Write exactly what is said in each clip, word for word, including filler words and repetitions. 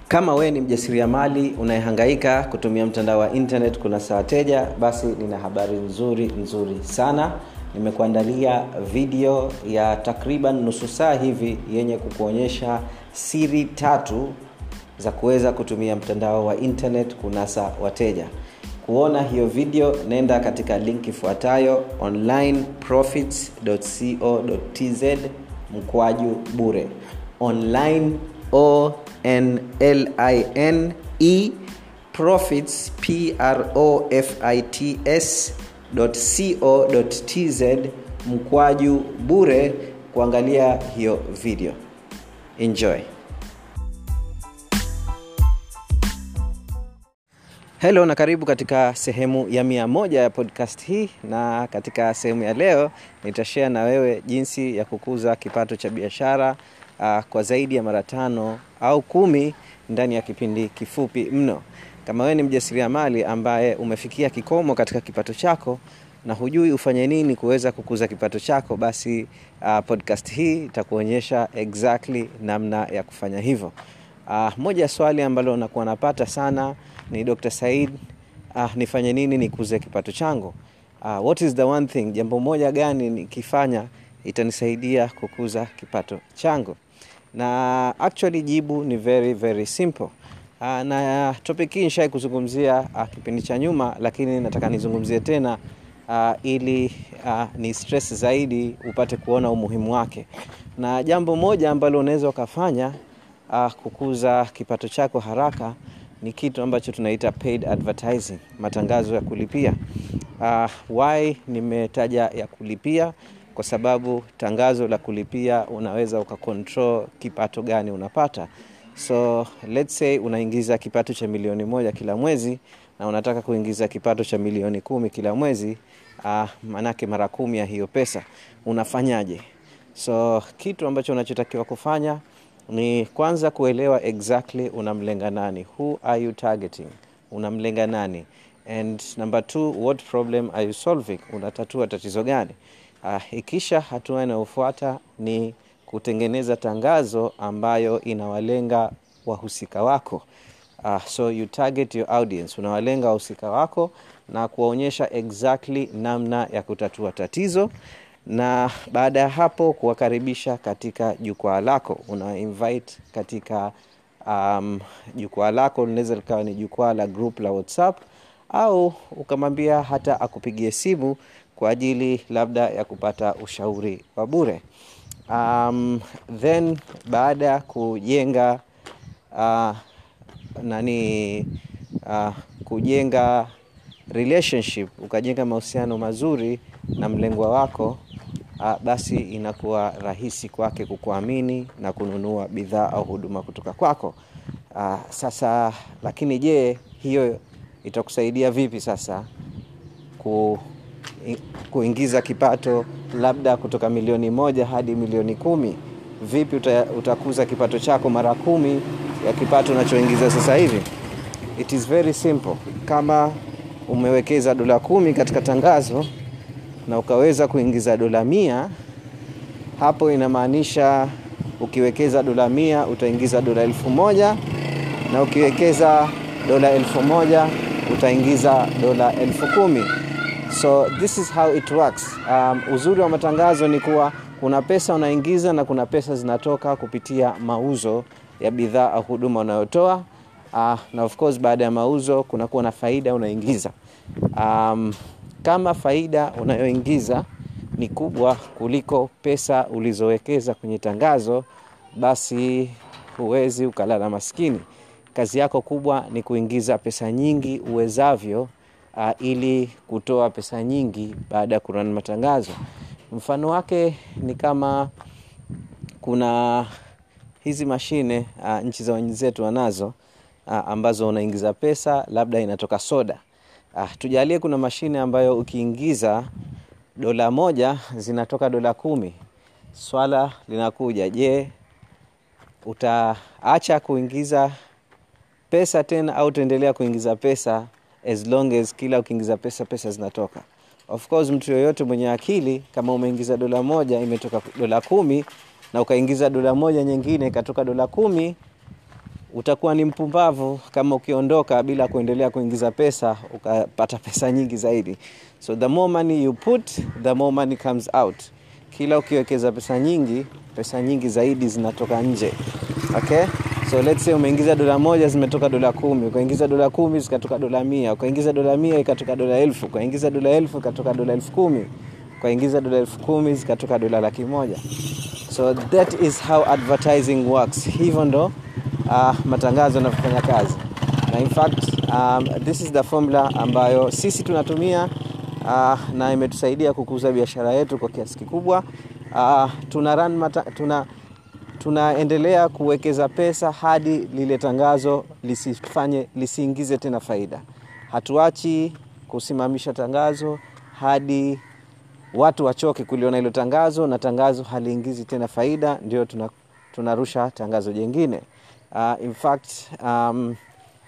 Kama wewe ni mjasiriamali unayehangaika kutumia mtandao wa internet kunasa wateja, basi nina habari nzuri nzuri sana. Nimekuandalia video ya takriban nusu saa hivi yenye kukuonyesha siri tatu za kuweza kutumia mtandao wa internet kunasa wateja. Kuona hiyo video nenda katika link ifuatayo online profits dot co dot t z mkwaju bure. Online o n l i n e profits p r o f i t s dot co dot t z mkwaju bure kuangalia hiyo video. Enjoy. Hello na karibu katika sehemu ya mia moja ya podcast hii, na katika sehemu ya leo nitashare na wewe jinsi ya kukuza kipato cha biashara uh, kwa zaidi ya mara tano au kumi ndani ya kipindi kifupi mno. Kama wewe ni mjasiriamali ambaye umefikia kikomo katika kipato chako na hujui ufanye nini kuweza kukuza kipato chako, basi uh, podcast hii itakuonyesha exactly namna ya kufanya hivyo. Uh, moja ya swali ambalo nakuwa napata sana ni Doctor Said, uh, nifanye nini nikuze kipato changu? Uh, what is the one thing, jambo moja gani nikifanya itanisaidia kukuza kipato changu? Na actually jibu ni very very simple. Uh, na topic hii nishai kuzungumzia uh, kipindi cha nyuma, lakini nataka nizungumzie tena uh, ili uh, ni stress zaidi upate kuona umuhimu wake. Na jambo moja ambalo unaweza ukafanya uh, kukuza kipato chako haraka ni kitu ambacho tunaita paid advertising, matangazo ya kulipia. Uh, why nimetaja ya kulipia? Kwa sababu tangazo la kulipia unaweza ukakontrol kipato gani unapata. So let's say unaingiza kipato cha milioni moja kila mwezi na unataka kuingiza kipato cha milioni kumi kila mwezi, uh, manake mara kumi ya hiyo pesa. Unafanyaje? So kitu ambacho unachotakiwa kufanya ni kwanza kuelewa exactly unamlenga nani. Who are you targeting? Unamlenga nani? And number two, what problem are you solving? Unatatua tatizo gani? Uh, ikisha hatua inayofuata ni kutengeneza tangazo ambayo inawalenga wahusika wako. Uh, so you target your audience. Unawalenga wahusika wako na kuwaonyesha exactly namna ya kutatua tatizo. Na baada ya hapo kuwakaribisha katika jukwaa lako. Una invite katika um, jukwaa lako. Linaweza likawa ni jukwaa la group la WhatsApp, au ukamwambia hata akupigie simu kwa ajili labda ya kupata ushauri wa bure. Um, then baada kujenga uh, nani uh, kujenga relationship, ukajenga mahusiano mazuri na mlengwa wako, uh, basi inakuwa rahisi kwake kukuamini na kununua bidhaa au huduma kutoka kwako. Uh, sasa lakini je, hiyo itakusaidia vipi sasa ku kuingiza kipato labda kutoka milioni moja hadi milioni kumi? Vipi uta, utakuza kipato chako mara kumi ya kipato unachoingiza sasa hivi? It is very simple. Kama umewekeza dola kumi katika tangazo na ukaweza kuingiza dola mia, hapo inamaanisha ukiwekeza dola mia utaingiza dola elfu moja, na ukiwekeza dola elfu moja utaingiza dola elfu kumi. So this is how it works. Um, uzuri wa matangazo ni kuwa kuna pesa unaingiza na kuna pesa zinatoka kupitia mauzo ya bidhaa au huduma unayotoa. Uh, na of course baada ya mauzo kuna kuwa na faida unaingiza. Um, kama faida unayoingiza ni kubwa kuliko pesa ulizowekeza kwenye tangazo, basi huwezi ukalala maskini. Kazi yako kubwa ni kuingiza pesa nyingi uwezavyo, Uh, ili kutoa pesa nyingi baada ya kurun matangazo. Mfano wake ni kama kuna hizi mashine uh, nchi za wenzetu wanazo uh, ambazo unaingiza pesa labda inatoka soda. Uh, tujalie kuna mashine ambayo ukiingiza dola moja zinatoka dola kumi. Swala linakuja, je, utaacha kuingiza pesa tena au utaendelea kuingiza pesa as long as kila ukiingiza pesa pesa zinatoka? Of course mtu yoyote mwenye akili, kama umeingiza dola moja imetoka dola kumi na ukaingiza dola moja nyingine ikatoka dola kumi, utakuwa ni mpumbavu kama ukiondoka bila kuendelea kuingiza pesa ukapata pesa nyingi zaidi. So the more money you put, the more money comes out. Kila ukiwekeza pesa nyingi, pesa nyingi zaidi zinatoka nje. Okay? So let's say umeingiza dola moja zimetoka dola kumi, ukaingiza dola kumi zikatoka dola mia, ukaingiza dola mia ikatoka dola elfu, ukaingiza dola elfu ikatoka dola elfu kumi, ukaingiza dola elfu kumi zikatoka dola laki moja. So that is how advertising works. Hivyo ndo uh, matangazo yanafanya kazi. Na in fact um, this is the formula ambayo sisi tunatumia uh, na imetusaidia kukuza biashara yetu kwa kiasi kikubwa. Uh, tuna run mata, tuna tunaendelea kuwekeza pesa hadi lile tangazo lisifanye lisiingize tena faida. Hatuachi kusimamisha tangazo hadi watu wachoke kuliona hilo tangazo na tangazo haliingizi tena faida, ndio tuna tunarusha tangazo jingine. Uh, in fact um,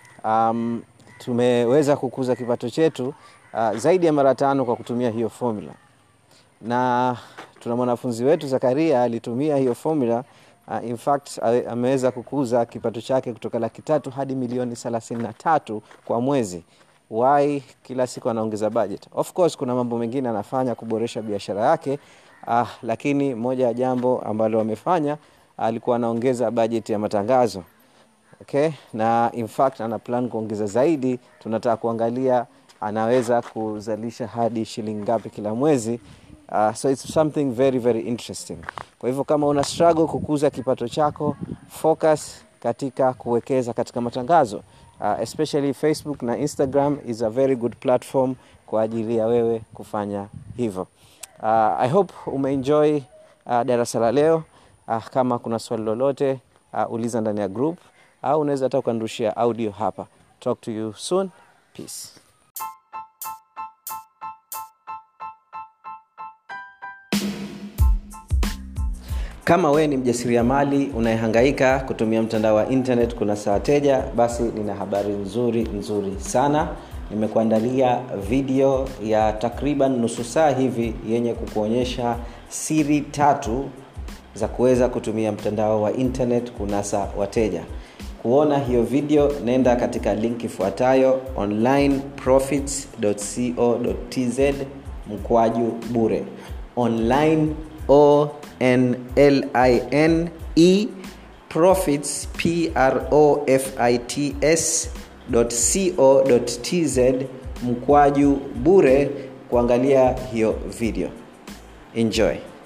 um, tumeweza kukuza kipato chetu uh, zaidi ya mara tano kwa kutumia hiyo formula. Na tuna mwanafunzi wetu Zakaria alitumia hiyo formula. Uh, in fact ameweza kukuza kipato chake kutoka laki tatu hadi milioni thelathini na tatu kwa mwezi. Why? Kila siku anaongeza budget. Of course kuna mambo mengine anafanya kuboresha biashara yake, uh, lakini moja ya jambo ambalo amefanya alikuwa anaongeza budget ya matangazo. Okay? Na in fact ana plan kuongeza zaidi. Tunataka kuangalia anaweza kuzalisha hadi shilingi ngapi kila mwezi. Uh, so it's something very very interesting. Kwa hivyo kama una struggle kukuza kipato chako, focus katika kuwekeza katika matangazo. Uh, especially Facebook na Instagram is a very good platform kwa ajili ya wewe kufanya hivyo. Uh, I hope umeenjoy uh, darasa la leo. Uh, kama kuna swali lolote uh, uliza ndani ya group au unaweza hata kuandushia audio hapa. Talk to you soon. Peace. Kama we ni mjasiriamali unayehangaika kutumia mtandao wa internet kuna saa wateja, basi nina habari nzuri nzuri sana. Nimekuandalia video ya takriban nusu saa hivi yenye kukuonyesha siri tatu za kuweza kutumia mtandao wa internet kunasa wateja. Kuona hiyo video nenda katika link ifuatayo online profits dot co dot t z mkwaju bure. Online O N L I N E profits P R O F I T S dot co dot t z mkwaju bure kuangalia hiyo video. Enjoy.